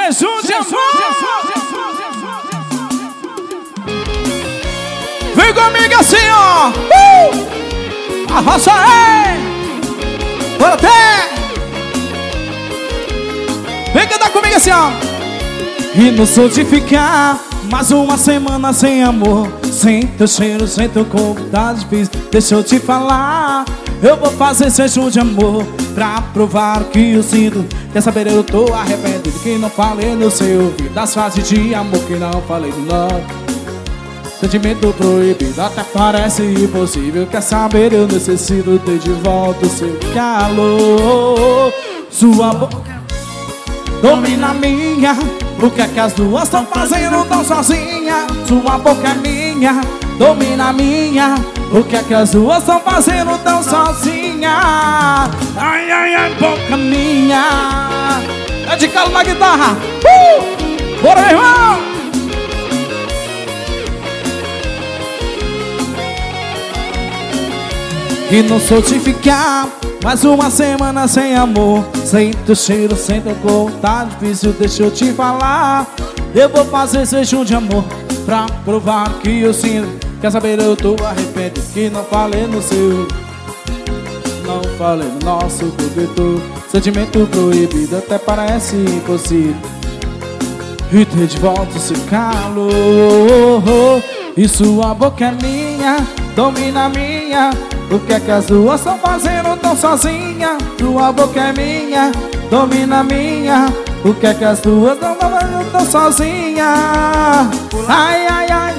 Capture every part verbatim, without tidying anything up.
jejum de amor. Vem comigo assim, ó. Uh! Arrocha aí. Bora até. Vem cantar comigo assim, ó. E não sou de ficar mais uma semana sem amor, sem teu cheiro, sem teu corpo, tá difícil. Deixa eu te falar, eu vou fazer jejum de amor pra provar o que eu sinto. Quer saber, eu tô arrependido que não falei no seu ouvido das frases de amor que não falei do não. Sentimento proibido até parece impossível. Quer saber, eu necessito ter de volta o seu calor. Sua boca domina a minha. O que é que as duas estão fazendo tão sozinha? Sua boca é minha, domina a minha. O que é que as duas estão fazendo tão sozinha? Ai, ai, ai, boca minha. É de calo na guitarra. Uh! Bora, meu irmão! E não sou de ficar mais uma semana sem amor, sem teu cheiro, sem teu corpo, tá difícil, deixa eu te falar. Eu vou fazer jejum de amor pra provar o que eu sinto. Quer saber, eu tô arrependido que não falei no seu, não falei no nosso cobertor. Sentimento proibido até parece impossível e ter de volta o seu calor. E sua boca é minha, domina a minha. O que é que as duas estão fazendo tão sozinha? Tua boca é minha, domina a minha. O que é que as duas estão fazendo tão sozinha? Ai, ai, ai,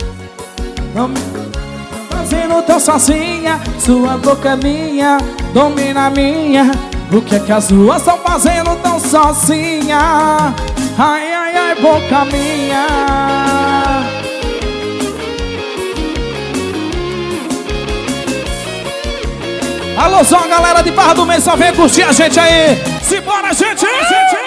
fazendo tão sozinha. Sua boca é minha, domina a minha. O que é que as duas estão fazendo tão sozinha? Ai, ai, ai, boca minha. Alô, só a galera de Barra do Meio, só vem curtir a gente aí. Simbora, gente! gente.